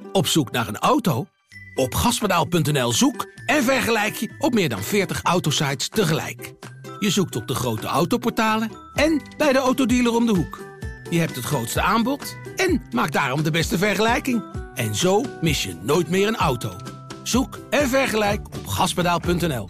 Op zoek naar een auto? Op gaspedaal.nl zoek en vergelijk je op meer dan 40 autosites tegelijk. Je zoekt op de grote autoportalen en bij de autodealer om de hoek. Je hebt het grootste aanbod en maakt daarom de beste vergelijking. En zo mis je nooit meer een auto. Zoek en vergelijk op gaspedaal.nl.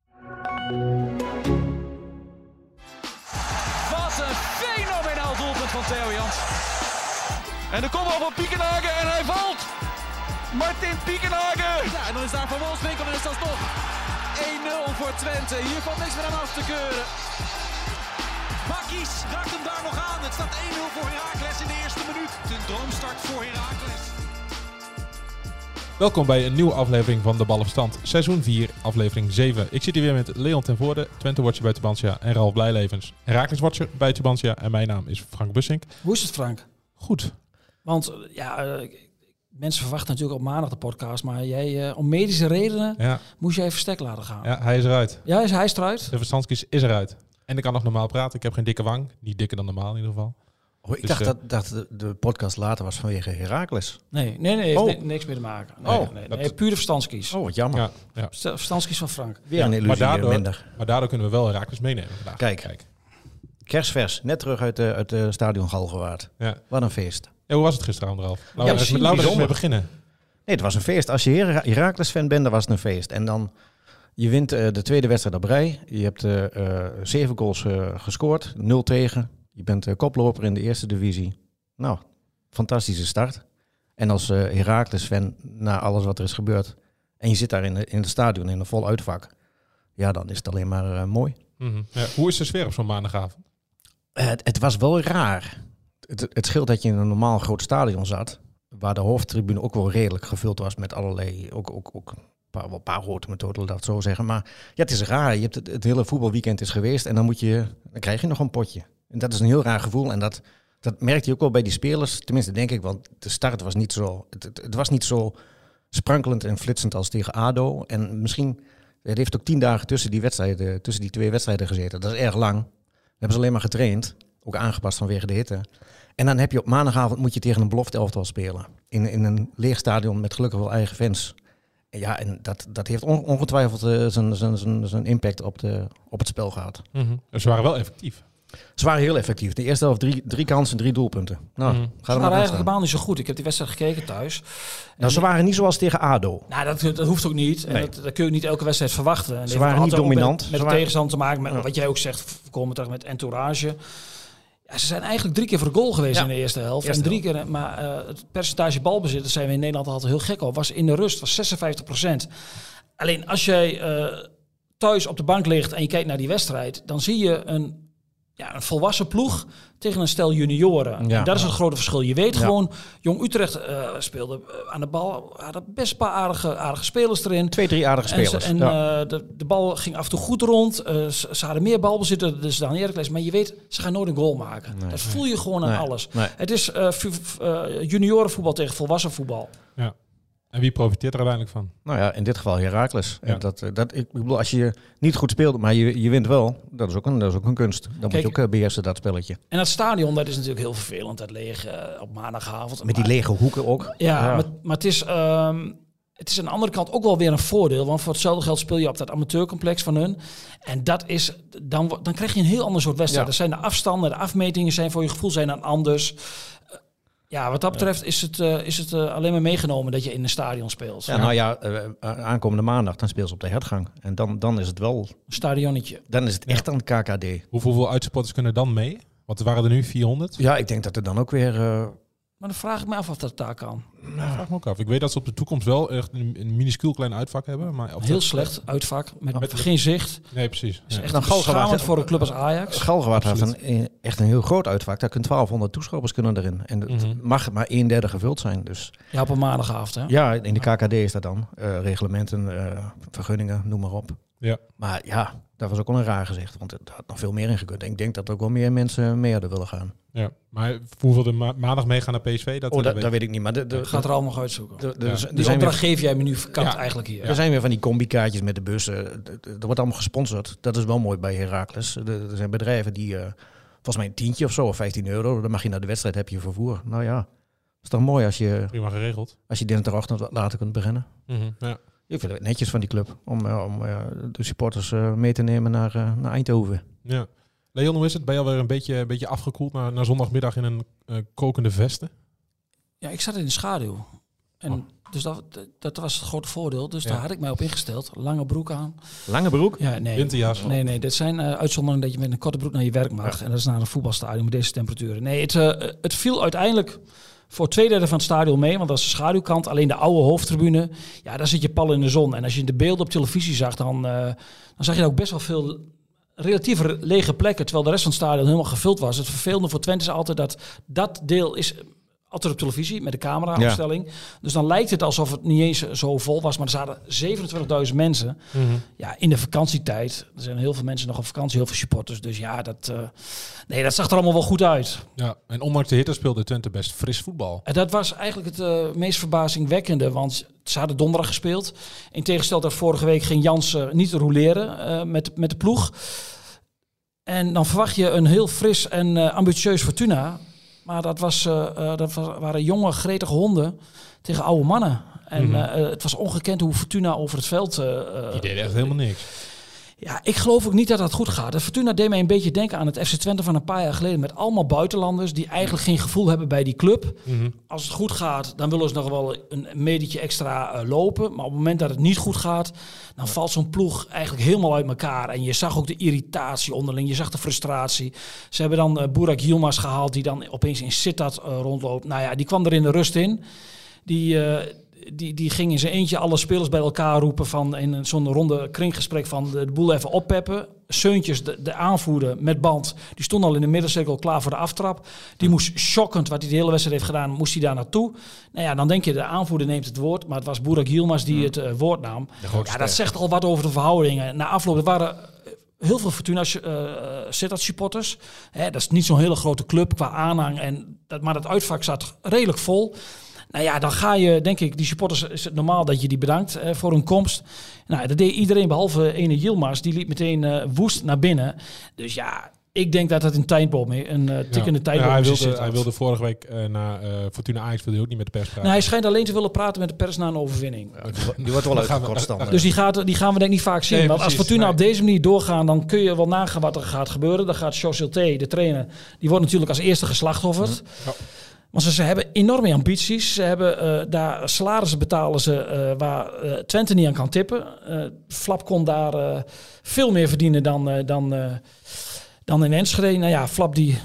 Wat een fenomenaal doelpunt van Theo Jans. En de kopbal van Piekenhagen en hij valt. Martin Piekenhagen. Ja, en dan is daar Van Wolfswinkel en is dat toch 1-0 voor Twente. Hier valt niks meer aan af te keuren. Bakkies raakt hem daar nog aan. Het staat 1-0 voor Heracles in de eerste minuut. Een droomstart voor Heracles. Welkom bij een nieuwe aflevering van De Ballenverstand, seizoen 4, aflevering 7. Ik zit hier weer met Leon ten Voorde, Twente-watcher bij Tubantia en Ralf Blijlevens, Heracles-watcher bij Tubantia. En mijn naam is Frank Bussink. Hoe is het, Frank? Goed. Want mensen verwachten natuurlijk op maandag de podcast, maar jij, om medische redenen, moest jij verstek laten gaan. Ja, hij is eruit. Ja, hij is eruit? De verstandskies is eruit. En ik kan nog normaal praten. Ik heb geen dikke wang. Niet dikker dan normaal in ieder geval. Oh, ik dacht dat de podcast later was vanwege Heracles. Nee, heeft niks meer te maken. Nee, puur de verstandskies. Oh, wat jammer. Ja. Verstandskies van Frank. Weer een illusie minder. Maar daardoor kunnen we wel Heracles meenemen vandaag. Kijk. Kerstvers, net terug uit de stadion Galgenwaard. Ja. Wat een feest. Ja, hoe was het gisteren, Ralf? Laten we mee beginnen. Nee, het was een feest. Als je Heracles-fan bent, dan was het een feest. En dan, je wint de tweede wedstrijd op rij. Je hebt 7 goals gescoord, 0 tegen. Je bent koploper in de eerste divisie. Nou, fantastische start. En als Heracles-fan, na alles wat er is gebeurd, en je zit daar in het stadion in een vol uitvak, ja, dan is het alleen maar mooi. Mm-hmm. Ja, hoe is de sfeer op zo'n maandagavond? Het was wel raar. Het scheelt dat je in een normaal groot stadion zat, waar de hoofdtribune ook wel redelijk gevuld was met allerlei, ook een paar grote methoden, laat het zo zeggen. Maar ja, het is raar. Je hebt het hele voetbalweekend is geweest en dan krijg je nog een potje. En dat is een heel raar gevoel. En dat merkte je ook wel bij die spelers. Tenminste, denk ik, want de start was niet zo. Het was niet zo sprankelend en flitsend als tegen ADO. En misschien, het heeft ook 10 dagen tussen die 2 wedstrijden gezeten. Dat is erg lang. Hebben ze alleen maar getraind. Ook aangepast vanwege de hitte. En dan heb je op maandagavond moet je tegen een belofte elftal spelen. In een leeg stadion met gelukkig wel eigen fans. Ja, en dat heeft ongetwijfeld zijn impact op het spel gehad. Mm-hmm. Ze waren wel effectief. Ze waren heel effectief. De eerste helft 3 kansen, 3 doelpunten. Nou, ze waren eigenlijk helemaal niet zo goed. Ik heb die wedstrijd gekeken thuis. Nou, ze waren niet zoals tegen ADO. Nou, dat hoeft ook niet. Nee. En dat kun je niet elke wedstrijd verwachten. En ze waren niet dominant. Met de tegenstander te maken. Met, wat jij ook zegt, komen terug met entourage. Ja, ze zijn eigenlijk 3 keer voor de goal geweest in de eerste helft. En 3 keer, maar het percentage balbezit, daar zijn we in Nederland altijd heel gek op, was in de rust, was 56%. Alleen als jij thuis op de bank ligt en je kijkt naar die wedstrijd, dan zie je een volwassen ploeg tegen een stel junioren. Ja. En dat is het grote verschil. Je weet gewoon, Jong Utrecht speelde aan de bal, hadden best een paar aardige spelers erin. 2-3 aardige spelers. De bal ging af en toe goed rond. Ze hadden meer balbezit dus dan Heracles. Maar je weet, ze gaan nooit een goal maken. Dat voel je gewoon aan alles. Nee. Het is juniorenvoetbal tegen volwassen voetbal. Ja. En wie profiteert er uiteindelijk van? Nou ja, in dit geval Heracles. Ja. Ik bedoel, als je niet goed speelt, maar je wint wel, dat is ook een kunst. Dan moet je ook beheersen, dat spelletje. En dat stadion, dat is natuurlijk heel vervelend. Dat leeg op maandagavond. Met die lege hoeken ook. Ja. Maar het is aan de andere kant ook wel weer een voordeel. Want voor hetzelfde geld speel je op dat amateurcomplex van hun. En dat is, dan krijg je een heel ander soort wedstrijd. Er zijn de afstanden, de afmetingen zijn voor je gevoel zijn dan anders. Ja, wat dat betreft is het alleen maar meegenomen dat je in een stadion speelt. Ja, nou ja, aankomende maandag dan speel ze op de hertgang. En dan is het wel een stadionnetje. Dan is het echt aan het KKD. Hoeveel uitsupporters kunnen dan mee? Want er waren er nu 400. Ja, ik denk dat er dan ook weer... Maar dan vraag ik me af of dat daar kan. Nou, vraag me ook af. Ik weet dat ze op de toekomst wel echt een minuscuul klein uitvak hebben. Maar heel slecht uitvak, met geen zicht. Nee, precies. Het is echt beschamend voor een club als Ajax. Galgenwaard heeft echt een heel groot uitvak. Daar kunnen 1200 toeschouwers erin. En het mag maar 1/3 gevuld zijn. Dus. Ja, op een maandagavond. Hè? Ja, in de KKD is dat dan. Reglementen, vergunningen, noem maar op. Ja. Maar ja, dat was ook wel een raar gezicht. Want er had nog veel meer in gekund. Ik denk dat er ook wel meer mensen mee hadden willen gaan. Ja, maar hoeveel er maandag meegaan naar PSV? Dat weet ik niet. Maar gaat er allemaal nog uitzoeken. Die opdracht geef jij me nu verkapt eigenlijk hier. Er zijn weer van die combi-kaartjes met de bussen. Er wordt allemaal gesponsord. Dat is wel mooi bij Heracles. Er zijn bedrijven die volgens mij een tientje of zo, of €15. Dan mag je naar de wedstrijd, heb je vervoer. Nou ja, Is toch mooi als je Prima geregeld. dinsdagochtend wat later kunt beginnen. Ja. Ik vind het netjes van die club om de supporters mee te nemen naar Eindhoven. Ja. Leon, hoe is het? Ben je alweer een beetje afgekoeld naar zondagmiddag in een kokende veste? Ja, ik zat in de schaduw. En dus dat was het grote voordeel. Dus daar had ik mij op ingesteld. Lange broek aan. Lange broek? Ja, nee. Winterjas? Nee. Dit zijn uitzonderingen dat je met een korte broek naar je werk mag. Ja. En dat is naar een voetbalstadion met deze temperaturen. Nee, het viel uiteindelijk voor 2/3 van het stadion mee. Want dat is de schaduwkant. Alleen de oude hoofdtribune. Ja, daar zit je pal in de zon. En als je de beelden op televisie zag, dan zag je ook best wel veel relatief lege plekken. Terwijl de rest van het stadion helemaal gevuld was. Het vervelende voor Twente is altijd dat deel is altijd op televisie met de camera-opstelling. Ja. Dus dan lijkt het alsof het niet eens zo vol was. Maar er zaten 27.000 mensen. Mm-hmm. Ja, in de vakantietijd. Er zijn heel veel mensen nog op vakantie, heel veel supporters. Dus ja, dat zag er allemaal wel goed uit. Ja, en ondanks de hitte speelde Twente best fris voetbal. En dat was eigenlijk het meest verbazingwekkende. Want ze hadden donderdag gespeeld. In tegenstelling tot vorige week ging Jans niet roleren met de ploeg. En dan verwacht je een heel fris en ambitieus Fortuna. Maar dat waren jonge, gretige honden tegen oude mannen. En het was ongekend hoe Fortuna over het veld... Die deden echt helemaal niks. Ja, ik geloof ook niet dat dat goed gaat. De Fortuna deed mij een beetje denken aan het FC Twente van een paar jaar geleden. Met allemaal buitenlanders die eigenlijk geen gevoel hebben bij die club. Mm-hmm. Als het goed gaat, dan willen ze nog wel een medietje extra lopen. Maar op het moment dat het niet goed gaat, dan valt zo'n ploeg eigenlijk helemaal uit elkaar. En je zag ook de irritatie onderling, je zag de frustratie. Ze hebben dan Burak Yilmaz gehaald, die dan opeens in Sittard rondloopt. Nou ja, die kwam er in de rust in. Die ging in zijn eentje alle spelers bij elkaar roepen van in zo'n ronde kringgesprek van de boel even oppeppen. Seuntjes, de aanvoerder met band, die stond al in de middencirkel klaar voor de aftrap. Die moest shockend, wat hij de hele wedstrijd heeft gedaan, moest hij daar naartoe. Nou ja, dan denk je de aanvoerder neemt het woord, maar het was Burak Yilmaz die het woord nam. Ja, dat zegt al wat over de verhoudingen. Na afloop, er waren heel veel Fortuna Sittard supporters. Dat is niet zo'n hele grote club qua aanhang, maar dat uitvak zat redelijk vol. Nou ja, dan ga je, denk ik, die supporters, is het normaal dat je die bedankt voor hun komst. Nou, dat deed iedereen behalve ene Yilmaz, die liep meteen woest naar binnen. Dus ja, ik denk dat het een tijdbom is, een tikkende tijdbom is. Hij wilde vorige week na Fortuna Ajax wilde ook niet met de pers praten. Nou, hij schijnt alleen te willen praten met de pers na een overwinning. Ja, die wordt wel uitgekort dan. Dus die gaan we denk ik niet vaak zien. Nee, want precies, als Fortuna op deze manier doorgaan, dan kun je wel nagaan wat er gaat gebeuren. Dan gaat Jos Hilté, de trainer, die wordt natuurlijk als eerste geslachtofferd. Ja. Want ze hebben enorme ambities. Ze hebben daar salarissen betalen ze waar Twente niet aan kan tippen. Flap kon daar veel meer verdienen dan in Enschede. Nou ja, Flap die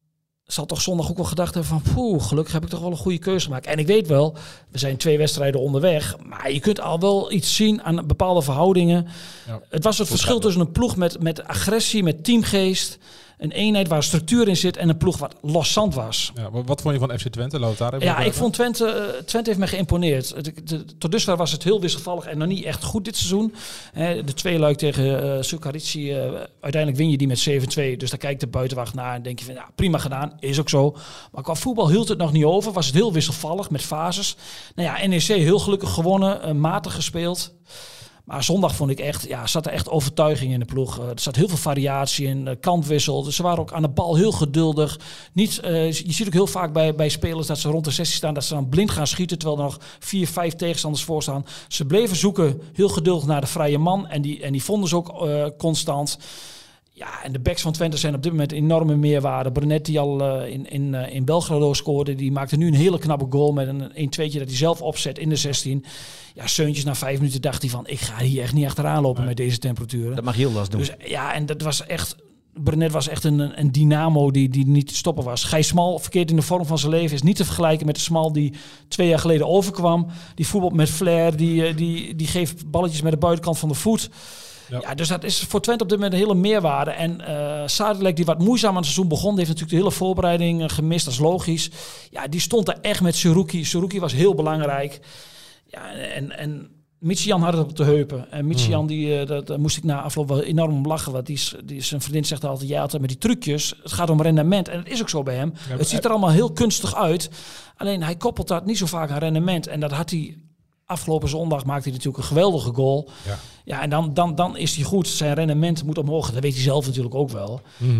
zal toch zondag ook wel gedacht hebben van gelukkig heb ik toch wel een goede keuze gemaakt. En ik weet wel, we zijn 2 wedstrijden onderweg. Maar je kunt al wel iets zien aan bepaalde verhoudingen. Ja, het was het verschil tussen een ploeg met agressie, met teamgeest. Een eenheid waar structuur in zit en een ploeg wat loszand was. Ja, wat vond je van FC Twente? Ik vond Twente heeft me geïmponeerd. Tot dusver was het heel wisselvallig en nog niet echt goed dit seizoen. De 2-luik tegen Sukarici, uiteindelijk win je die met 7-2. Dus daar kijkt de buitenwacht naar en denk je van ja, prima gedaan. Is ook zo. Maar qua voetbal hield het nog niet over. Was het heel wisselvallig met fases. Nou ja, NEC heel gelukkig gewonnen, matig gespeeld. Maar zondag vond ik echt, zat er echt overtuiging in de ploeg. Er zat heel veel variatie in, kantwissel. Dus ze waren ook aan de bal heel geduldig. Je ziet ook heel vaak bij spelers dat ze rond de 16 staan, dat ze dan blind gaan schieten, terwijl er nog 4-5 tegenstanders voor staan. Ze bleven zoeken, heel geduldig naar de vrije man. En die vonden ze ook constant. Ja, en de backs van Twente zijn op dit moment enorme meerwaarde. Brenet die al in Belgrado scoorde, die maakte nu een hele knappe goal met een 1-2'tje dat hij zelf opzet in de 16. Ja, Seuntjes na 5 minuten dacht hij van, ik ga hier echt niet achteraan lopen met deze temperaturen. Dat mag Yilmaz doen. Dus ja, en dat was echt, Brenet was echt een dynamo die niet te stoppen was. Gijs Smal, verkeerd in de vorm van zijn leven, is niet te vergelijken met de Smal die 2 jaar geleden overkwam. Die voetbalt met flair, die geeft balletjes met de buitenkant van de voet. Ja, dus dat is voor Twente op dit moment een hele meerwaarde. En Sadilek, die wat moeizaam aan het seizoen begon, die heeft natuurlijk de hele voorbereiding gemist, dat is logisch. Ja, die stond daar echt met Seruki. Seruki was heel belangrijk. Ja, en Michian had het op de heupen. En Michian, daar moest ik na afloop wel enorm om lachen. Want zijn vriendin zegt altijd, ja, altijd met die trucjes. Het gaat om rendement. En dat is ook zo bij hem. Ja, het ziet er allemaal heel kunstig uit. Alleen hij koppelt dat niet zo vaak aan rendement. En dat had hij afgelopen zondag, maakte hij natuurlijk een geweldige goal. Ja, en dan is hij goed. Zijn rendement moet omhoog. Dat weet hij zelf natuurlijk ook wel. Mm-hmm.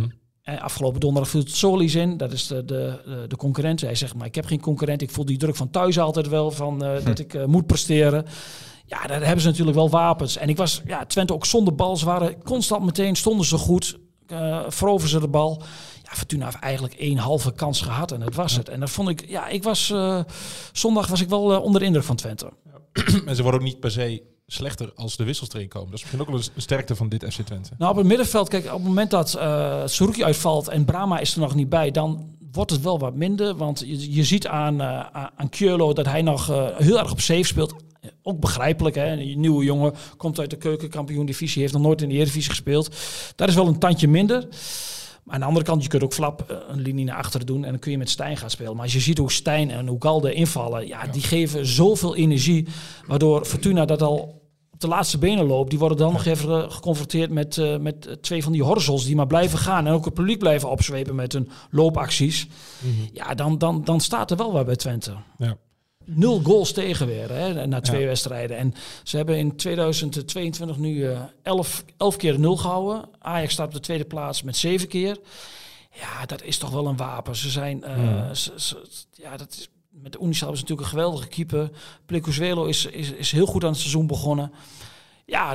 Afgelopen donderdag viel Solis in. Dat is de concurrent. Hij zegt, maar ik heb geen concurrent. Ik voel die druk van thuis altijd wel. Dat ik moet presteren. Ja, daar hebben ze natuurlijk wel wapens. En ik was, Twente ook zonder bal. Ze waren constant meteen, stonden ze goed. Veroveren ze de bal. Ja, Fortuna heeft eigenlijk 1 halve kans gehad. En dat was het. En dat vond ik, zondag was ik wel onder de indruk van Twente. Ja. En ze worden ook niet per se slechter als de wissels erin komen. Dat is misschien ook wel een sterkte van dit FC Twente. Nou, op het middenveld, kijk, op het moment dat Saruki uitvalt en Brahma is er nog niet bij, dan wordt het wel wat minder. Want je ziet aan Kjörlo dat hij nog heel erg op safe speelt. Ook begrijpelijk, hè. Een nieuwe jongen komt uit de keukenkampioen-divisie, heeft nog nooit in de Eredivisie gespeeld. Dat is wel een tandje minder. Maar aan de andere kant, je kunt ook Flap een linie naar achteren doen en dan kun je met Stijn gaan spelen. Maar als je ziet hoe Stijn en hoe Galde invallen, die geven zoveel energie, waardoor Fortuna dat al op de laatste benen loopt. Die worden dan nog even geconfronteerd met 2 van die horzels die maar blijven gaan en ook het publiek blijven opzwepen met hun loopacties. Mm-hmm. Ja, dan staat er wel wat bij Twente. Ja. 0 goals tegen weer, hè, na 2 wedstrijden. En ze hebben in 2022 nu 11 keer 0 gehouden. Ajax staat op de tweede plaats met 7 keer. Ja, dat is toch wel een wapen. Ze zijn, dat is, met de Unisal is natuurlijk een geweldige keeper. Plecuzuelo is heel goed aan het seizoen begonnen. Ja,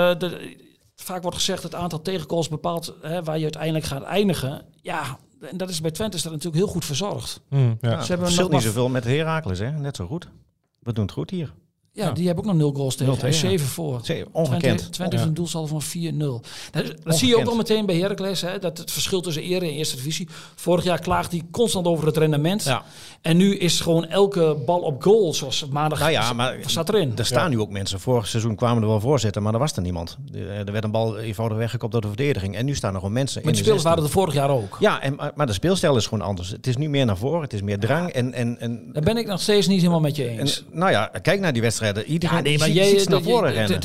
vaak wordt gezegd het aantal tegengoals bepaalt waar je uiteindelijk gaat eindigen. Ja, en dat is bij Twente is dat natuurlijk heel goed verzorgd. Ze hebben verschilt niet zoveel met Heracles, hè? Net zo goed. We doen het goed hier. Ja, die hebben ook nog 0 goals tegen. Hij is 7 voor. Ongekend. Twente heeft een doelsaldo van 4-0. Dat zie je ook wel meteen bij Heracles. Hè, dat het verschil tussen Ere en Eerste Divisie. Vorig jaar klaagde hij constant over het rendement. Ja. En nu is gewoon elke bal op goal. Zoals maandag maar staat erin. Er staan nu ook mensen. Vorig seizoen kwamen er wel voorzetten, maar er was er niemand. Er werd een bal eenvoudig weggekopt door de verdediging. En nu staan er gewoon mensen. Maar de spelers waren er vorig jaar ook. Ja, maar de speelstijl is gewoon anders. Het is nu meer naar voren. Het is meer drang. Daar ben ik nog steeds niet helemaal met je eens. Kijk naar die wedstrijden. Iedereen ziet naar voren rennen.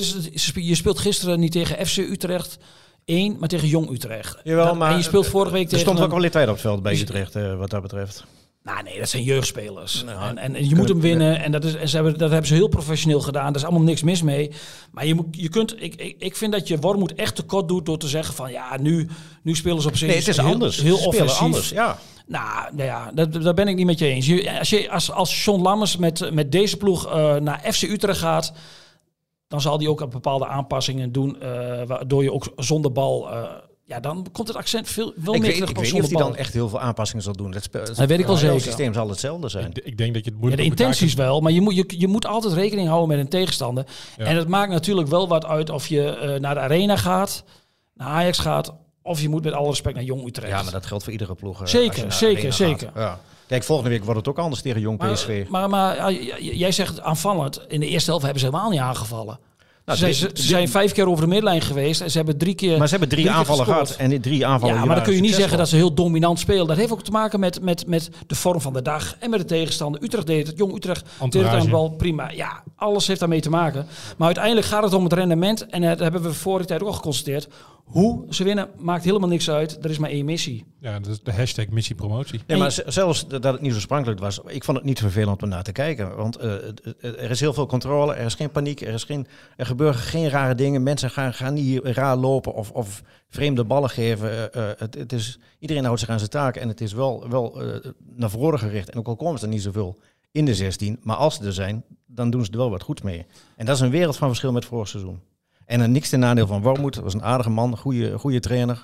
Je speelt gisteren niet tegen FC Utrecht 1, maar tegen Jong Utrecht. Jawel, maar en je speelt vorige week tegen... Er stond wel kwaliteit op het veld bij Utrecht, wat dat betreft. Nou nee, dat zijn jeugdspelers. En je moet hem winnen. En dat hebben ze heel professioneel gedaan. Daar is allemaal niks mis mee. Maar je kunt... Ik vind dat je Wormoed echt tekort doet door te zeggen van... Ja, nu spelen ze op zich... Nee, het is anders. Heel offensief. Anders, ja. Nou ja, daar ben ik niet met je eens. Als John Lammers met deze ploeg naar FC Utrecht gaat... dan zal hij ook bepaalde aanpassingen doen... waardoor je ook zonder bal... dan komt het accent wel meer terug op zonder bal. Ik weet niet of hij dan echt heel veel aanpassingen zal doen. Dat weet ik wel zeker. Het systeem zal hetzelfde zijn. Ik denk dat je het moeilijk de intenties wel, maar je moet altijd rekening houden met een tegenstander. Ja. En het maakt natuurlijk wel wat uit of je naar de Arena gaat, naar Ajax gaat... of je moet met alle respect naar Jong Utrecht. Ja, maar dat geldt voor iedere ploeg. Zeker. Ja. Kijk, volgende week wordt het ook anders tegen Jong PSV. Maar jij zegt aanvallend. In de eerste helft hebben ze helemaal niet aangevallen. Ze zijn 5 keer over de middenlijn geweest en ze hebben 3 keer. Maar ze hebben 3 aanvallen gehad en die 3 aanvallen. Ja, maar dan kun je niet zeggen dat ze heel dominant spelen. Dat heeft ook te maken met de vorm van de dag en met de tegenstander. Utrecht deed het, Jong Utrecht deed het aan de bal prima. Ja, alles heeft daarmee te maken. Maar uiteindelijk gaat het om het rendement en dat hebben we vorige tijd ook al geconstateerd. Hoe ze winnen maakt helemaal niks uit. Er is maar 1 missie. Ja, dat is de hashtag missiepromotie. Nee, maar zelfs dat het niet zo sprankelijk was, ik vond het niet vervelend om naar te kijken. Want er is heel veel controle, er is geen paniek, er gebeuren geen rare dingen. Mensen gaan niet raar lopen of vreemde ballen geven. Iedereen houdt zich aan zijn taak en het is wel naar voren gericht. En ook al komen er niet zoveel in de 16, maar als ze er zijn, dan doen ze er wel wat goed mee. En dat is een wereld van verschil met vorig seizoen. En dan niks ten nadeel van Wormoed. Dat was een aardige man, goede trainer.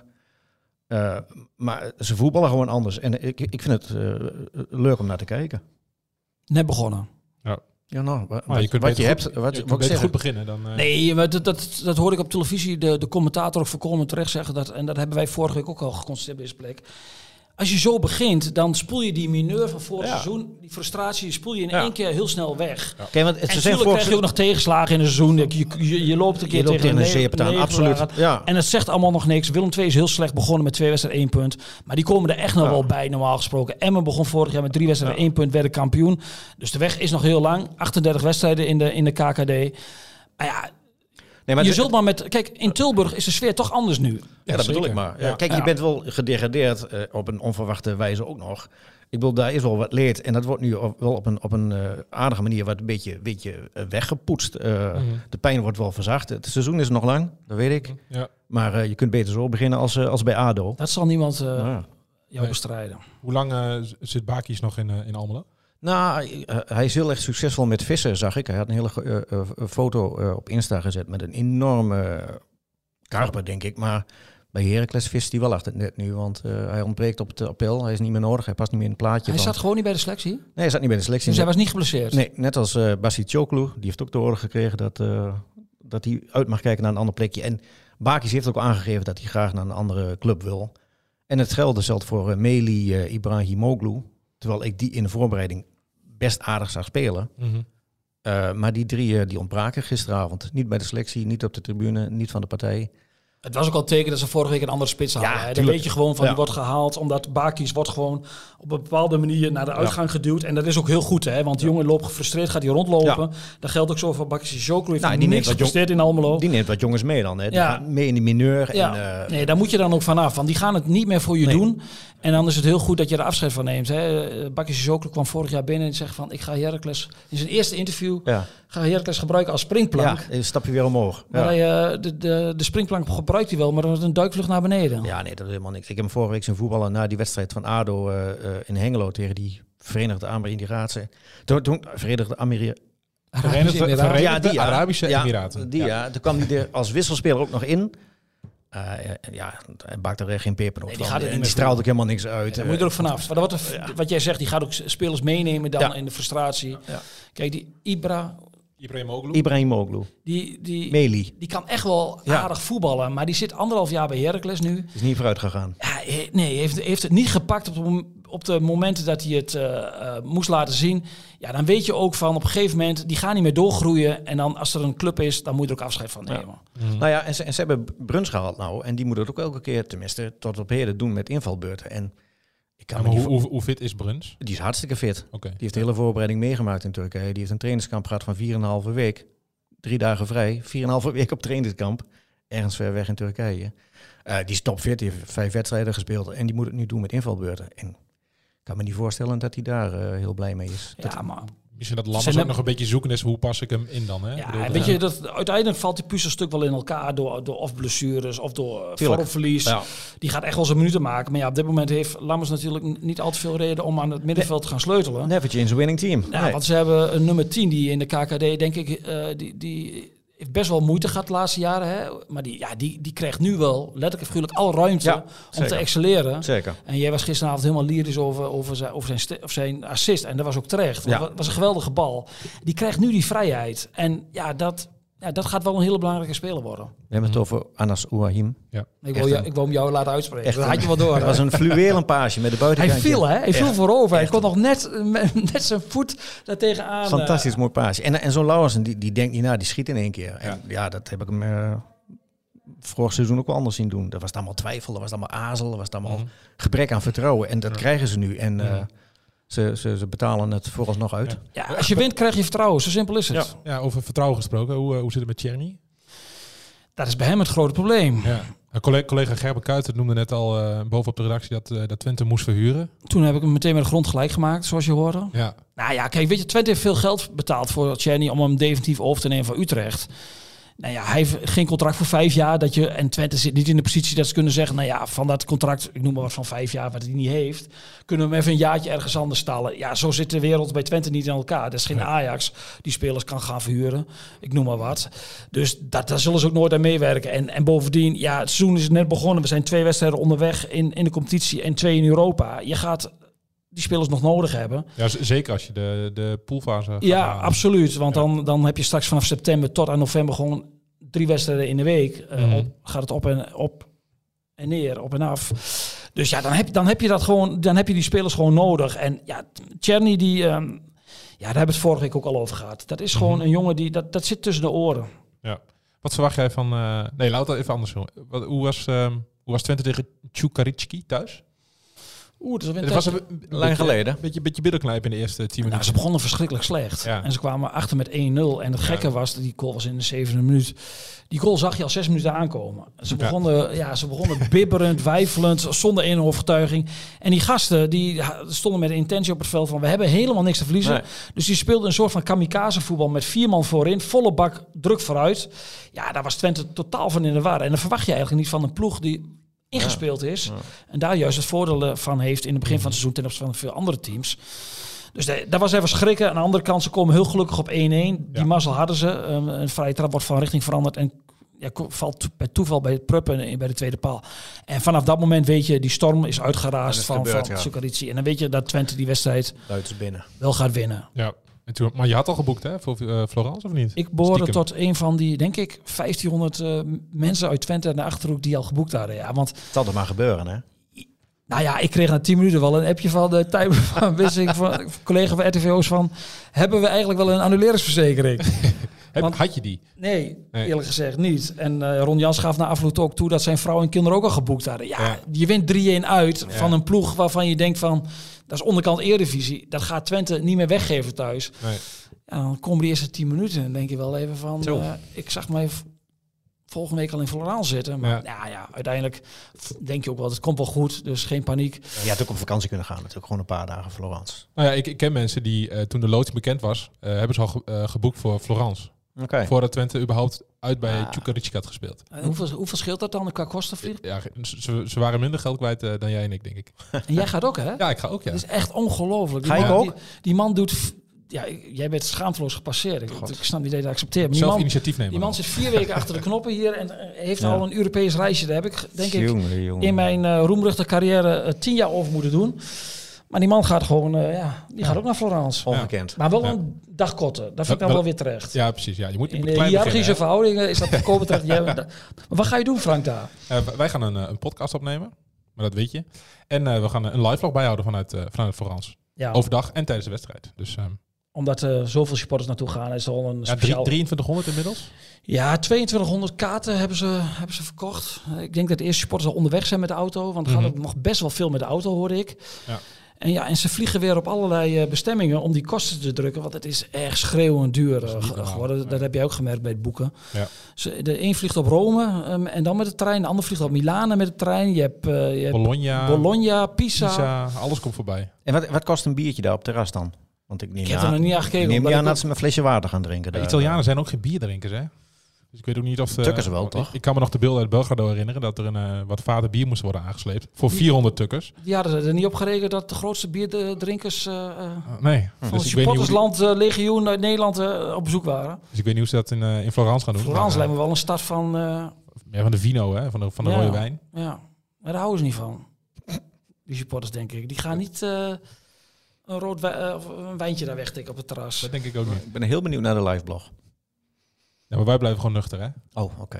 Maar ze voetballen gewoon anders. En ik vind het leuk om naar te kijken. Net begonnen. Ja, nou, je kunt goed beginnen. Dan, Nee, maar dat hoorde ik op televisie. De commentator ook volkomen terecht zeggen. En dat hebben wij vorige week ook al geconstateerd bij deze plek. Als je zo begint, dan spoel je die mineur van vorig seizoen, die frustratie, spoel je in één keer heel snel weg. Ja. Want en natuurlijk krijg je ook nog tegenslagen in een seizoen. Je loopt een keer tegen een zeeptaan, absoluut. Ja. En het zegt allemaal nog niks. Willem II is heel slecht begonnen met 2 wedstrijden 1 punt. Maar die komen er echt nog wel bij, normaal gesproken. Emmen begon vorig jaar met 3 wedstrijden 1 punt, werden kampioen. Dus de weg is nog heel lang. 38 wedstrijden in de KKD. Maar ja... Nee, maar je zult maar kijk, in Tilburg is de sfeer toch anders nu. Ja, dat bedoel ik maar. Ja. Kijk, je bent wel gedegradeerd op een onverwachte wijze ook nog. Ik bedoel, daar is wel wat leed. En dat wordt nu wel op een aardige manier wat een beetje weggepoetst. De pijn wordt wel verzacht. Het seizoen is nog lang, dat weet ik. Ja. Maar je kunt beter zo beginnen als bij ADO. Dat zal niemand jou bestrijden. Hoe lang zit Bakis nog in Almelo? Nou, hij is heel erg succesvol met vissen, zag ik. Hij had een hele foto op Insta gezet met een enorme karper, denk ik. Maar bij Heracles vist hij wel achter het net nu, want hij ontbreekt op het appel. Hij is niet meer nodig, hij past niet meer in het plaatje. Hij zat gewoon niet bij de selectie? Nee, hij zat niet bij de selectie. Dus hij was niet geblesseerd? Nee, net als Basicoglu. Die heeft ook te horen gekregen dat hij uit mag kijken naar een ander plekje. En Bakis heeft ook aangegeven dat hij graag naar een andere club wil. En hetzelfde geldt voor Meli Ibrahimoglu. Terwijl ik die in de voorbereiding best aardig zag spelen. Maar die drie die ontbraken gisteravond. Niet bij de selectie, niet op de tribune, niet van de partij. Het was ook al een teken dat ze vorige week een andere spits hadden. Dan weet je gewoon van die wordt gehaald. Omdat Bakis wordt gewoon op een bepaalde manier naar de uitgang geduwd. En dat is ook heel goed. Hè? Want die jongen loopt gefrustreerd, gaat hij rondlopen. Ja. Dat geldt ook zo voor Bakayoko. Die niks gepresteerd in Almelo. Die neemt wat jongens mee dan. Hè? Die gaan mee in die mineur. Ja. En, nee, daar moet je dan ook vanaf. Want die gaan het niet meer voor je doen. En dan is het heel goed dat je er afscheid van neemt. Bakayoko kwam vorig jaar binnen en zegt van... ik ga Heracles in zijn eerste interview... ga Heracles gebruiken als springplank. Ja, stap je weer omhoog. Maar de springplank gebruikt hij wel, maar dat is een duikvlucht naar beneden. Ja, nee, dat is helemaal niks. Ik heb hem vorige week zijn voetballen na die wedstrijd van ADO in Hengelo tegen die Verenigde Emiraten. Verenigde Arabische Emiraten. Toen kwam hij er als wisselspeler ook nog in. Hij bakt er echt geen peper op. Nee, die straalt ook helemaal niks uit. Daar moet je er ook vanaf. Wat jij zegt, die gaat ook spelers meenemen dan in de frustratie. Ja. Kijk, die Ibrahimoglu. Meli. Die kan echt wel aardig voetballen, maar die zit 1,5 jaar bij Heracles nu. Is niet vooruit gegaan. Ja, nee, heeft het niet gepakt op de momenten dat hij het moest laten zien. Ja, dan weet je ook van op een gegeven moment, die gaan niet meer doorgroeien. En dan als er een club is, dan moet je er ook afscheid van nemen. Ja. Nou ja, en ze hebben Bruns gehaald nou. En die moet het ook elke keer, tenminste, tot op heden doen met invalbeurten. En hoe fit is Bruns? Die is hartstikke fit. Okay. Die heeft de hele voorbereiding meegemaakt in Turkije. Die heeft een trainingskamp gehad van 4,5 week. 3 dagen vrij. 4,5 week op trainingskamp. Ergens ver weg in Turkije. Die is topfit. Die heeft 5 wedstrijden gespeeld. En die moet het nu doen met invalbeurten. En ik kan me niet voorstellen dat hij daar heel blij mee is. Ja, maar... Misschien dat Lammers ook nog een beetje zoeken is, hoe pas ik hem in dan? Hè? Ja, weet je, uiteindelijk valt die puzzelstuk wel in elkaar door of blessures of door vormverlies. Ja. Die gaat echt wel zijn minuten maken. Maar ja, op dit moment heeft Lammers natuurlijk niet al te veel reden om aan het middenveld te gaan sleutelen. Never change a winning team. Ja, want ze hebben een nummer 10 die in de KKD, denk ik, die heeft best wel moeite gehad de laatste jaren. Hè? Maar die krijgt nu wel letterlijk en figuurlijk alle ruimte om te excelleren. Zeker. En jij was gisteravond helemaal lyrisch over zijn assist. En dat was ook terecht. Dat was een geweldige bal. Die krijgt nu die vrijheid. En dat gaat wel een hele belangrijke speler worden. We hebben het over Anas Ouahim. Ja. Ik wil hem jou laten uitspreken. Dat had je wel door. Het was een fluwelen paasje met de buitenkant. Hij viel voorover. Hij kon nog net zijn voet daar tegenaan. Fantastisch mooi paasje. En zo'n Lauwersen, die denkt niet na, die schiet in één keer. En dat heb ik hem vorig seizoen ook wel anders zien doen. Dat was allemaal twijfel, dat was allemaal azel, dat was allemaal gebrek aan vertrouwen. En dat krijgen ze nu. En ze betalen het vooralsnog uit. Ja, als je wint, krijg je vertrouwen. Zo simpel is het. Ja, over vertrouwen gesproken. Hoe zit het met Tjerni? Dat is bij hem het grote probleem. Ja. Collega Gerben Kuijter noemde net al bovenop de redactie dat Twente moest verhuren. Toen heb ik hem meteen met de grond gelijk gemaakt, zoals je hoorde. Ja. Nou ja, kijk, weet je, Twente heeft veel geld betaald voor Tjerni om hem definitief over te nemen van Utrecht. Nou ja, hij heeft geen contract voor 5 jaar. En Twente zit niet in de positie dat ze kunnen zeggen, nou ja, van dat contract, ik noem maar wat van 5 jaar, wat hij niet heeft, kunnen we hem even een jaartje ergens anders stallen. Ja, zo zit de wereld bij Twente niet in elkaar. Dat is geen Ajax die spelers kan gaan verhuren. Ik noem maar wat. Dus daar zullen ze ook nooit aan meewerken. En bovendien, ja, het seizoen is net begonnen. We zijn 2 wedstrijden onderweg in de competitie en 2 in Europa. Je gaat die spelers nog nodig hebben. Ja, zeker als je de poolfase gaat halen. Absoluut. Want dan heb je straks vanaf september tot aan november gewoon 3 wedstrijden in de week. Gaat het op en neer, op en af. Dus ja, dan heb je dat gewoon, dan heb je die spelers gewoon nodig. En ja, Tjerni, daar hebben we het vorige week ook al over gehad. Dat is gewoon een jongen die dat zit tussen de oren. Ja. Wat verwacht jij van? Nee, laat het even anders doen. Hoe was Twente tegen Čukarički thuis? Het was lang geleden. Een beetje billenknijp in de eerste 10 minuten. Nou, ze begonnen verschrikkelijk slecht. Ja. En ze kwamen achter met 1-0. En het gekke was, die goal was in de 7e minuut. Die goal zag je al 6 minuten aankomen. Ze begonnen bibberend, weifelend, zonder enige overtuiging. En die gasten die stonden met de intentie op het veld van... we hebben helemaal niks te verliezen. Nee. Dus die speelden een soort van kamikaze voetbal met 4 man voorin. Volle bak, druk vooruit. Ja, daar was Twente totaal van in de war. En dat verwacht je eigenlijk niet van een ploeg die ingespeeld is. Ja. En daar juist het voordeel van heeft in het begin van het seizoen ten opzichte van veel andere teams. Dus dat was even schrikken. Aan de andere kant, ze komen heel gelukkig op 1-1. Die mazzel hadden ze. Een vrije trap wordt van richting veranderd en valt bij toeval bij het Pruppen bij de tweede paal. En vanaf dat moment weet je, die storm is uitgeraasd van Sukarici. En dan weet je dat Twente die wedstrijd wel gaat winnen. Ja. En toen, maar je had al geboekt, hè, voor Florence, of niet? Ik behoorde tot een van die, denk ik, 1500 mensen uit Twente en de Achterhoek die al geboekt hadden. Ja, want het zal er maar gebeuren, hè? Nou ja, ik kreeg na 10 minuten wel een appje van de Tijmen van Wissing, van collega van RTVO's van, hebben we eigenlijk wel een annuleringsverzekering? Had je die? Nee, eerlijk gezegd niet. En Ron Jans gaf na afloop ook toe dat zijn vrouw en kinderen ook al geboekt hadden. Ja. Je wint 3-1 uit van een ploeg waarvan je denkt van, dat is onderkant Eredivisie. Dat gaat Twente niet meer weggeven thuis. Nee. Ja, dan komen die eerste 10 minuten en denk je wel even van, ik zag mij volgende week al in Florence zitten. Maar uiteindelijk denk je ook wel, het komt wel goed. Dus geen paniek. Je had ook op vakantie kunnen gaan natuurlijk. Gewoon een paar dagen Florence. Nou ja, ik ken mensen die toen de loting bekend was, hebben ze al geboekt voor Florence. Okay. Voordat Twente überhaupt uit bij Čukarički had gespeeld. Hoeveel scheelt dat dan qua kostenvlieg? Ja, ze waren minder geld kwijt dan jij en ik, denk ik. En jij gaat ook, hè? Ja, ik ga ook, ja. Dat is echt ongelooflijk. Ga ik ook? Die man doet... Ja, jij bent schaamteloos gepasseerd. Ik snap niet dat je dat accepteert. Zelf initiatief nemen. Die man zit 4 weken achter de knoppen hier en heeft al een Europees reisje. Daar heb ik, denk ik, in mijn roemruchte carrière 10 jaar over moeten doen. Maar die man gaat gewoon, gaat ook naar Florence. Ongekend. Ja. Maar wel een dag korter. Dat vind ik dan wel weer terecht. Ja, precies. Ja. Je moet in de hiërarchische verhoudingen is dat voorkomen terecht. Maar wat ga je doen, Frank, daar? Wij gaan een podcast opnemen. Maar dat weet je. En we gaan een live vlog bijhouden vanuit Florence. Ja. Overdag en tijdens de wedstrijd. Dus... omdat zoveel supporters naartoe gaan, is er al een speciaal... 2300 inmiddels? Ja, 2200 kaarten hebben ze verkocht. Ik denk dat de eerste supporters al onderweg zijn met de auto. Want er gaat ook nog best wel veel met de auto, hoorde ik. Ja. En ze vliegen weer op allerlei bestemmingen om die kosten te drukken. Want het is echt schreeuwend duur geworden. Dat heb je ook gemerkt bij het boeken. Ja. De een vliegt op Rome en dan met de trein. De ander vliegt op Milaan met de trein. Je hebt Bologna, Pisa. Alles komt voorbij. En wat kost een biertje daar op terras dan? Want ik heb er nog niet aan gekeken. Ik neem aan dat ze een flesje water gaan drinken. De Italianen zijn ook geen bierdrinkers, hè? Dus ik weet ook niet of... tukkers wel, toch? Ik kan me nog de beelden uit Belgrado herinneren dat er een wat vader bier moest worden aangesleept. Voor 400 tukkers. Die hadden ze er niet op gerekend dat de grootste bierdrinkers nee. Van dus supportersland legioen uit Nederland op bezoek waren. Dus ik weet niet hoe ze dat in Florence gaan doen. Florence lijkt me wel een stad van... van de vino, hè? Van de rode wijn. Ja, maar daar houden ze niet van. Die supporters, denk ik. Die gaan niet... een rood een wijntje daar wegtikken op het terras. Dat denk ik ook niet. Ik ben heel benieuwd naar de liveblog. Ja, maar wij blijven gewoon nuchter, hè? Oh, oké.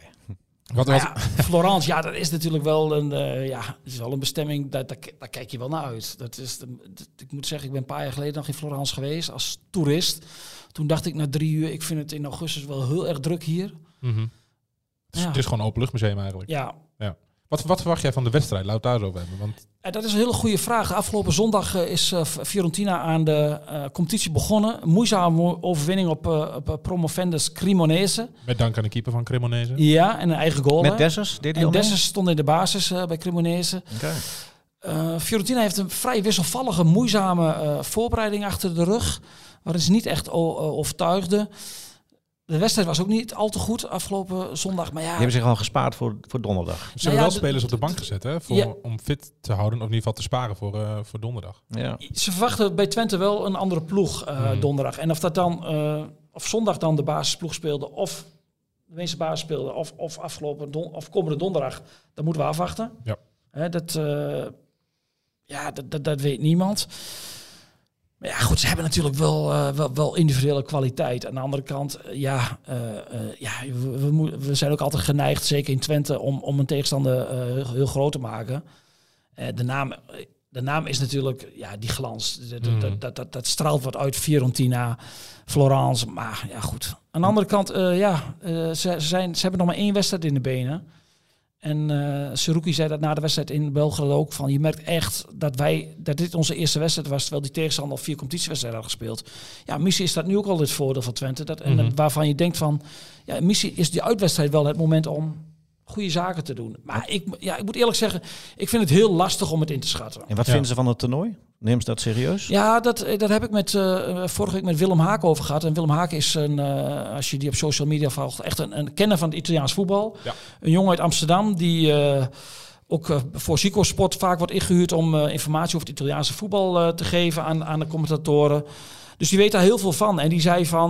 Florence, dat is natuurlijk wel een bestemming, daar kijk je wel naar uit. Ik moet zeggen, ik ben een paar jaar geleden nog in Florence geweest als toerist. Toen dacht ik na 3 uur, ik vind het in augustus wel heel erg druk hier. Mm-hmm. Het is gewoon een openluchtmuseum eigenlijk. Ja. Wat verwacht jij van de wedstrijd? Laat het daar zo over hebben. Want... Dat is een hele goede vraag. Afgelopen zondag is Fiorentina aan de competitie begonnen. Moeizame overwinning op promovendus Cremonese. Met dank aan de keeper van Cremonese. Ja, en een eigen goal. Met Dessers? En Dessers stond in de basis bij Cremonese. Okay. Fiorentina heeft een vrij wisselvallige, moeizame voorbereiding achter de rug. Waarin ze niet echt overtuigden. De wedstrijd was ook niet al te goed afgelopen zondag. Maar ja, die hebben zich al gespaard voor donderdag. Ze hebben wel spelers op de bank gezet, hè? Om fit te houden. Of in ieder geval te sparen voor donderdag. Ja. Ze verwachten bij Twente wel een andere ploeg donderdag. En of dat dan of zondag dan de basisploeg speelde, of de meeste basis speelde, of of komende donderdag, dat moeten we afwachten. Ja. Dat weet niemand. Maar ja, goed, ze hebben natuurlijk wel individuele kwaliteit. Aan de andere kant, we zijn ook altijd geneigd, zeker in Twente, om een tegenstander heel groot te maken. De naam is natuurlijk, die glans. Dat straalt wat uit, Fiorentina, Florence. Maar ja, goed. Aan de andere kant, ze hebben nog maar 1 wedstrijd in de benen. En Seruki zei dat na de wedstrijd in Belgrado ook. Van, je merkt echt dat dit onze eerste wedstrijd was, terwijl die tegenstander al 4 competitiewedstrijden had gespeeld. Ja, misschien is dat nu ook al het voordeel van Twente. Waarvan je denkt van, ja, misschien is die uitwedstrijd wel het moment om goede zaken te doen. Maar ik moet eerlijk zeggen, ik vind het heel lastig om het in te schatten. En wat vinden ze van het toernooi? Neem ze dat serieus? Ja, dat heb ik vorige week met Willem Haak over gehad. En Willem Haak is, als je die op social media volgt, echt een kenner van het Italiaans voetbal. Ja. Een jongen uit Amsterdam die ook voor Zico Sport vaak wordt ingehuurd om informatie over het Italiaanse voetbal te geven aan de commentatoren. Dus die weet daar heel veel van. En die zei van,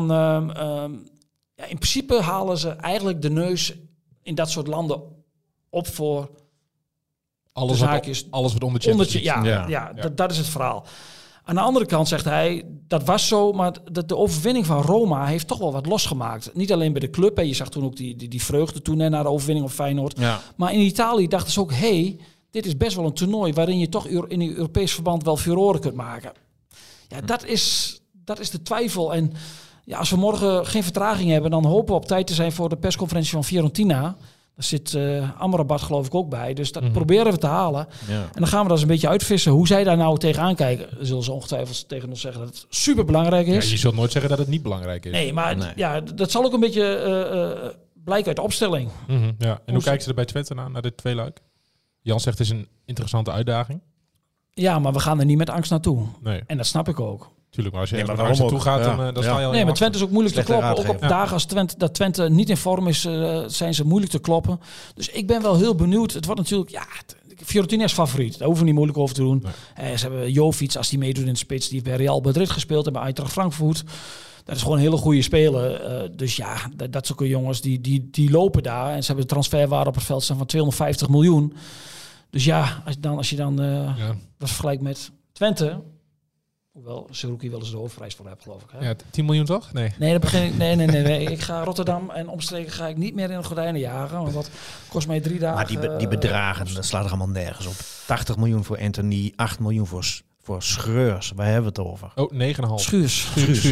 in principe halen ze eigenlijk de neus in dat soort landen op voor alles wat onder Champions League. Dat is het verhaal. Aan de andere kant zegt hij, dat was zo, maar de overwinning van Roma heeft toch wel wat losgemaakt. Niet alleen bij de club, je zag toen ook die vreugde toen na de overwinning op Feyenoord. Ja. Maar in Italië dachten ze ook, dit is best wel een toernooi waarin je toch in een Europees verband wel furoren kunt maken. Ja, dat is de twijfel. En ja, als we morgen geen vertraging hebben, dan hopen we op tijd te zijn voor de persconferentie van Fiorentina. Daar zit Amrabat geloof ik ook bij. Dus dat proberen we te halen. Ja. En dan gaan we dat eens een beetje uitvissen. Hoe zij daar nou tegenaan kijken. Zullen ze ongetwijfeld tegen ons zeggen dat het super belangrijk is. Ja, je zult nooit zeggen dat het niet belangrijk is. Nee, maar ja, dat zal ook een beetje blijken uit de opstelling. Mm-hmm, ja. En hoe kijken ze er bij Twente naar dit tweeluik? Jan zegt het is een interessante uitdaging. Ja, maar we gaan er niet met angst naartoe. Nee. En dat snap ik ook. Tuurlijk, maar als je naar naartoe gaat, dan sta je al. Nee, maar Twente is ook moeilijk te kloppen. Ook op dagen als Twente niet in vorm is, zijn ze moeilijk te kloppen. Dus ik ben wel heel benieuwd. Het wordt natuurlijk, Fiorentina is favoriet. Daar hoeven we niet moeilijk over te doen. Nee. Ze hebben Jovic, als die meedoet in de spits, die heeft bij Real Madrid gespeeld en bij Eintracht Frankfurt. Dat is gewoon een hele goede speler. Dus ja, dat zulke jongens die lopen daar. En ze hebben de transferwaarde op het veld staan van 250 miljoen. Dus ja, als je dan dat vergelijkt met Twente. Hoewel Seruki wel eens de hoofdprijs voor heb, geloof ik. Hè? Ja, 10 miljoen toch? Nee. Dat begin ik. Nee. Ik ga Rotterdam en omstreken ga ik niet meer in de gordijnen jagen. Want dat kost mij 3 dagen. Maar die bedragen, dat slaat er allemaal nergens op. 80 miljoen voor Anthony, 8 miljoen voor Schreurs. Waar hebben we het over? Oh, 9,5. Schuurs.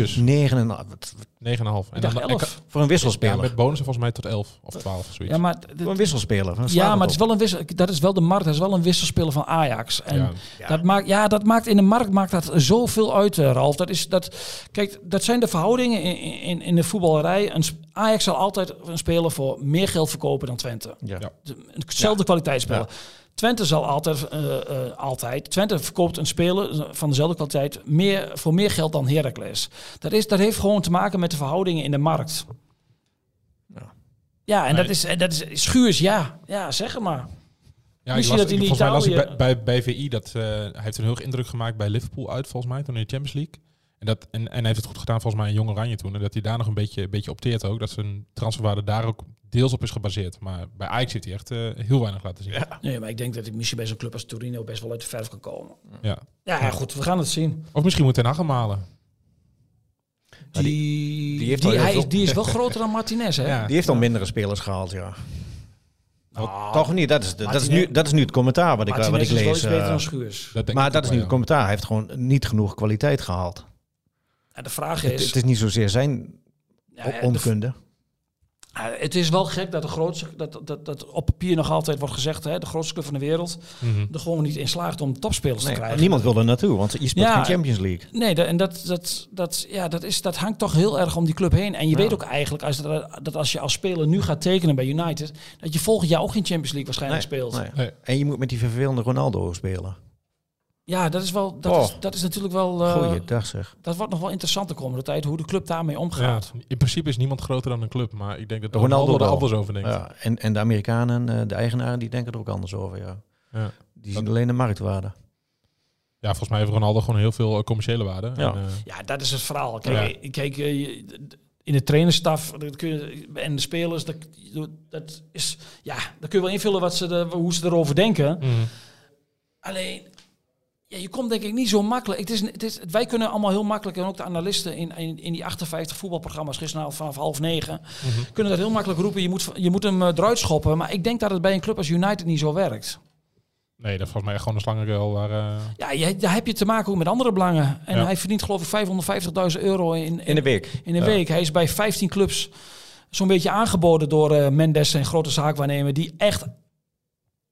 9,5. En dan 11. Voor een wisselspeler. Ja, met bonussen volgens mij tot 11 of 12. Zoiets. Ja, maar voor een wisselspeler. Maar het is wel dat is wel de markt. Dat is wel een wisselspeler van Ajax. En dat maakt in de markt dat zoveel uit, Ralf. Kijk, dat zijn de verhoudingen in de voetballerij. Ajax zal altijd een speler voor meer geld verkopen dan Twente. Ja. Hetzelfde kwaliteitsspeler. Ja. Twente zal altijd. Twente verkoopt een speler van dezelfde kwaliteit voor meer geld dan Heracles. Dat heeft gewoon te maken met de verhoudingen in de markt. Ja, en dat is Schuurs, ja, zeg het maar. Ja, volgens mij las ik bij VI dat hij heeft een heel indruk gemaakt bij Liverpool uit, volgens mij, toen in de Champions League. En hij heeft het goed gedaan volgens mij in Jong Oranje toen. En dat hij daar nog een beetje opteert ook. Dat zijn transferwaarde daar ook deels op is gebaseerd. Maar bij Ajax heeft hij echt heel weinig laten zien. Ja. Nee, maar ik denk dat ik misschien bij zo'n club als Torino best wel uit de verf kan komen. Ja, goed, we gaan het zien. Of misschien moet Ten Hag hem halen. Die is wel groter dan Martinez, hè? Ja. Die heeft al mindere spelers gehaald, ja. Toch niet, dat is nu het commentaar wat ik lees. Martinez is wel iets beter dan Schuurs. Maar dat is nu het commentaar. Hij heeft gewoon niet genoeg kwaliteit gehaald. En de vraag is... Het is niet zozeer zijn onkunde. Het is wel gek dat de grootste, dat op papier nog altijd wordt gezegd, hè, de grootste club van de wereld, er gewoon niet in slaagt om topspelers te krijgen. Niemand wil er naartoe, want je speelt geen Champions League. Nee, en dat hangt toch heel erg om die club heen. En je weet ook eigenlijk, als je als speler nu gaat tekenen bij United, dat je volgend jaar ook geen Champions League waarschijnlijk speelt. Nee. En je moet met die vervelende Ronaldo spelen. Ja, dat is natuurlijk wel... Goeiedag zeg. Dat wordt nog wel interessant de komende tijd, hoe de club daarmee omgaat. Ja, in principe is niemand groter dan een club, maar ik denk dat Ronaldo er anders over denkt. Ja, en de Amerikanen, de eigenaren, die denken er ook anders over, ja. Die zien alleen de marktwaarde. Ja, volgens mij heeft Ronaldo gewoon heel veel commerciële waarde. Ja, dat is het verhaal. Kijk, in de trainerstaf en de spelers, dat is... Ja, daar kun je wel invullen hoe ze erover denken. Mm. Alleen... Ja, je komt denk ik niet zo makkelijk. Wij kunnen allemaal heel makkelijk, en ook de analisten in die 58 voetbalprogramma's gisteravond vanaf 8:30, kunnen dat heel makkelijk roepen. Je moet hem eruit schoppen. Maar ik denk dat het bij een club als United niet zo werkt. Nee, dat is volgens mij gewoon een slangenkuil waar... Ja, daar heb je te maken ook met andere belangen. En hij verdient geloof ik €550.000 in de week. In een week. Hij is bij 15 clubs zo'n beetje aangeboden door Mendes en grote zaakwaarnemer die echt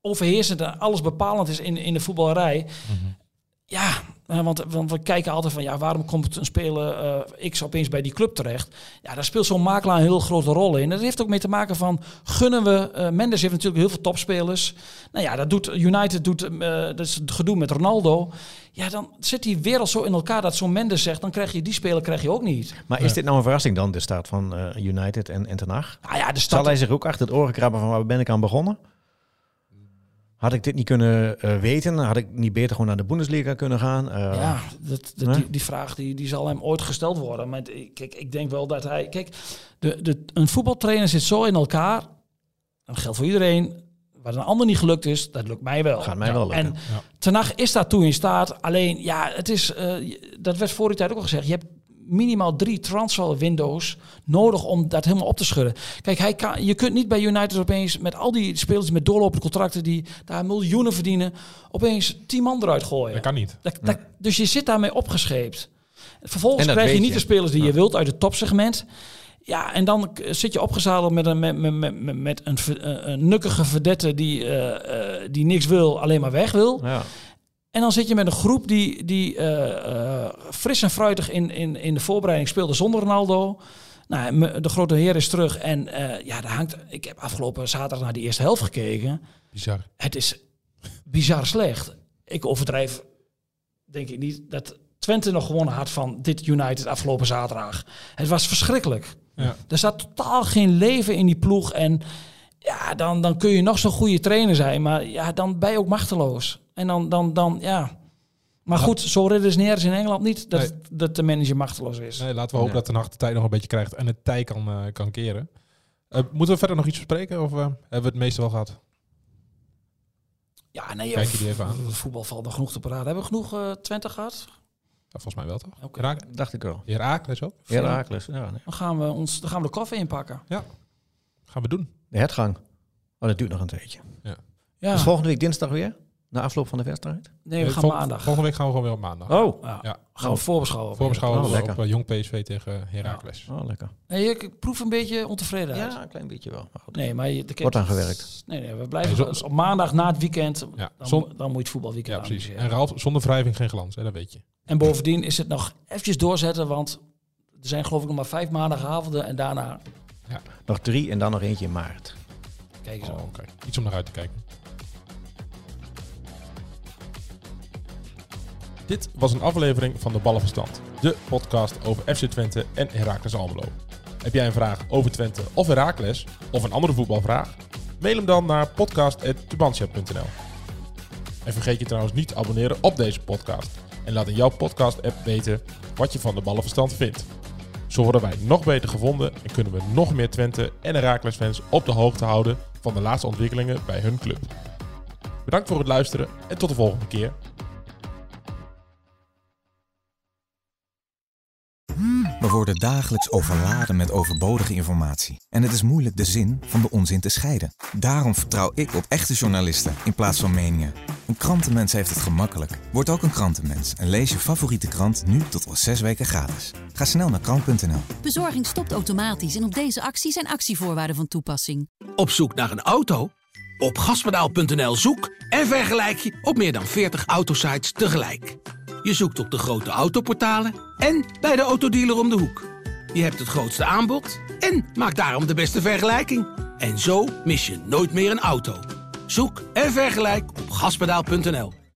overheersend en alles bepalend is in de voetballerij. Mm-hmm. Ja, want we kijken altijd van, waarom komt een speler X opeens bij die club terecht? Ja, daar speelt zo'n makelaar een heel grote rol in. Dat heeft ook mee te maken van, gunnen we... Mendes heeft natuurlijk heel veel topspelers. Nou ja, dat doet United, dat is het gedoe met Ronaldo. Ja, dan zit die wereld zo in elkaar dat zo'n Mendes zegt, dan krijg je die speler krijg je ook niet. Maar is dit nou een verrassing dan, de start van United en Ten Hag? Nou ja, zal hij zich ook achter het oren krabben van, waar ben ik aan begonnen? Had ik dit niet kunnen weten? Had ik niet beter gewoon naar de Bundesliga kunnen gaan? Die vraag die zal hem ooit gesteld worden. Maar kijk, ik denk wel dat hij... Kijk, een voetbaltrainer zit zo in elkaar. Dat geldt voor iedereen. Wat een ander niet gelukt is, dat lukt mij wel. Gaat mij wel lukken. En Ten Hag is daartoe in staat. Alleen, het is... dat werd voor die tijd ook al gezegd. Je hebt minimaal 3 transfer windows nodig om dat helemaal op te schudden. Kijk, je kunt niet bij United opeens met al die spelers met doorlopende contracten die daar miljoenen verdienen, opeens 10 man eruit gooien. Dat kan niet. Dus je zit daarmee opgeschreven. Vervolgens krijg je niet de spelers die je wilt uit het topsegment. Ja, en dan zit je opgezadeld met een nukkige verdette die niks wil, alleen maar weg wil. Ja. En dan zit je met een groep die fris en fruitig in de voorbereiding speelde zonder Ronaldo. Nou, de grote heer is terug. En ik heb afgelopen zaterdag naar die eerste helft gekeken. Bizar. Het is bizar slecht. Ik overdrijf, denk ik niet, dat Twente nog gewonnen had van dit United afgelopen zaterdag. Het was verschrikkelijk. Ja. Er zat totaal geen leven in die ploeg. En ja, dan kun je nog zo'n goede trainer zijn. Maar ja, dan ben je ook machteloos. En dan. Maar goed, zo redeneren ze in Engeland niet dat de manager machteloos is. Nee, laten we hopen dat de nacht de tijd nog een beetje krijgt en het tij kan keren. Moeten we verder nog iets bespreken of hebben we het meeste wel gehad? Ja, nee. Kijk je die even aan. Het voetbal valt nog genoeg te praten. Hebben we genoeg Twente gehad? Ja, volgens mij wel toch? Okay. Dacht ik wel. Heracles ook? Heracles, ja. Nee. Dan gaan we de koffie inpakken. Ja, gaan we doen. De hertgang. Oh, dat duurt nog een tijdje. Ja. Dus volgende week dinsdag weer? Na afloop van de wedstrijd? Nee, we gaan maandag. Volgende week gaan we gewoon weer op maandag. Oh. Ja. Gaan we voorbeschouwen. Voorbeschouwen op Jong PSV tegen Heracles. Ja. Oh, lekker. Nee, ik proef een beetje ontevredenheid. Ja, een klein beetje wel. Maar goed. Nee, maar wordt aan gewerkt. Nee, we blijven op maandag na het weekend. Ja. Dan moet je het voetbalweekend aan. Ja, precies. En Ralf, zonder wrijving geen glans, hè, dat weet je. En bovendien is het nog eventjes doorzetten, want er zijn geloof ik nog maar 5 maandagavonden en daarna... Ja. Nog 3 en dan nog eentje in maart. Kijk eens aan. Okay. Iets om naar uit te kijken. Dit was een aflevering van de Ballenverstand, de podcast over FC Twente en Heracles Almelo. Heb jij een vraag over Twente of Heracles, of een andere voetbalvraag? Mail hem dan naar podcast@tubantia.nl. En vergeet je trouwens niet te abonneren op deze podcast. En laat in jouw podcast-app weten wat je van de Ballenverstand vindt. Zo worden wij nog beter gevonden en kunnen we nog meer Twente en Heracles fans op de hoogte houden van de laatste ontwikkelingen bij hun club. Bedankt voor het luisteren en tot de volgende keer. We worden dagelijks overladen met overbodige informatie. En het is moeilijk de zin van de onzin te scheiden. Daarom vertrouw ik op echte journalisten in plaats van meningen. Een krantenmens heeft het gemakkelijk. Word ook een krantenmens en lees je favoriete krant nu tot wel 6 weken gratis. Ga snel naar krant.nl. Bezorging stopt automatisch en op deze actie zijn actievoorwaarden van toepassing. Op zoek naar een auto? Op gaspedaal.nl zoek en vergelijk je op meer dan 40 autosites tegelijk. Je zoekt op de grote autoportalen en bij de autodealer om de hoek. Je hebt het grootste aanbod en maakt daarom de beste vergelijking. En zo mis je nooit meer een auto. Zoek en vergelijk op gaspedaal.nl.